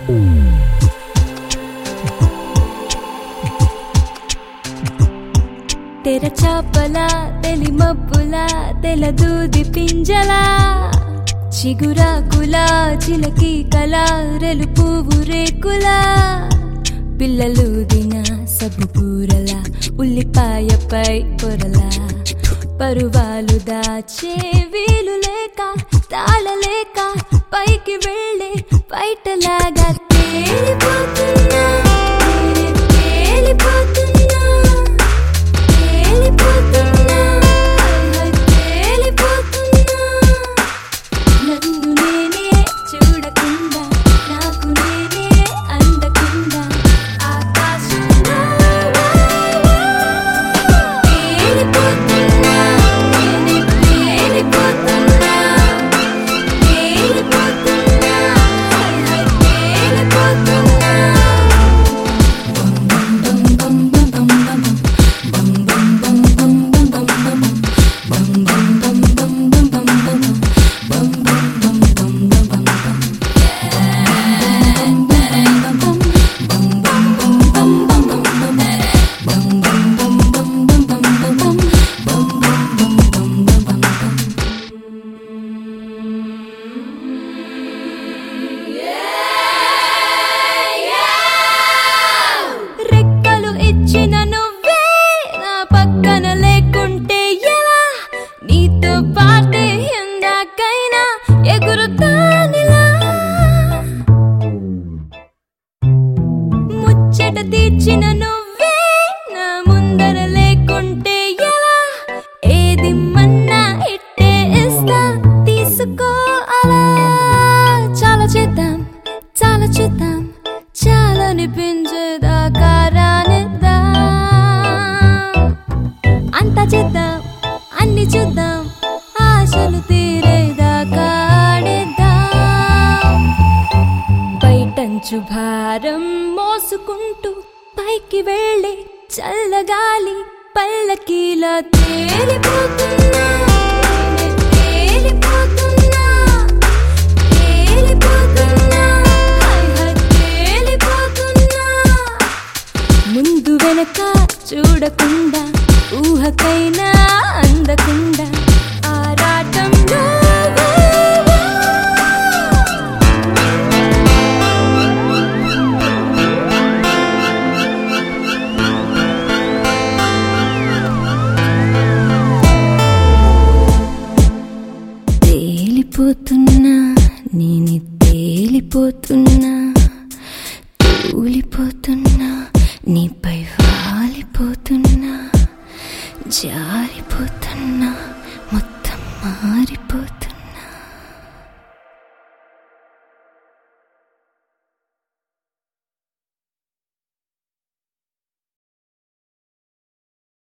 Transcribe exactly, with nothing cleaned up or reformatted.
తెర చాపలా తెలి మబ్బులా తెల దూది పింజలా చిగురాకులా చిలకి కలా రెలు పువ్వు రేకులా పిల్లలు దిన సబ్బు కూరలా ఉల్లిపాయపై పొరలా పరువాలు దాచే వీలు లేక తాళలేక పైకి వెళ్ళే బయటలాగా తేలిపోతున్నా తేలిపోతున్నా తేలిపోతున్నా తేలిపోతున్నా నన్ను నేనే చూడకుండా నాకు నేనే అందకుండా ఆకాశంలో తేలిపోతున్నా నేనే తేలిపోతున్నా తేలిపోతున్నా తేలిపోతున్నా ఇచ్చిన నువ్వే నా పక్కన లేకుంటే ఎలా నీతో పాటే ఎందాకైనా ఎగురుతానిలా ముచ్చట తీర్చిన నువ్వే నా ముందర లేకుంటే ఎలా ఏది మన్నా ఇట్టే ఇస్తా తీసుకో అలా చాలా చేద్దాం చాలా చూద్దాం చాలా అనిపించేదాకా రానిద్దాం అంతా చేద్దాం అన్ని చూద్దాం ఆశలు తీరేదాకా ఆడేద్దాం బయటంచు భారం మోసుకుంటూ పైకి వెళ్ళి చల్లగాలి పల్లకీలా తేలిపోతున్నా తేలిపోతున్నా తేలిపోతున్నా ముందు వెనక చూడకుండా ఊహకైనా అందకుండా ఆరాటంలో తేలిపోతున్నా నేను తేలిపోతున్నా తూలిపోతున్నా నీపై వాలిపోతున్నా జారిపోతున్నా మొత్తం మారిపోతున్నా.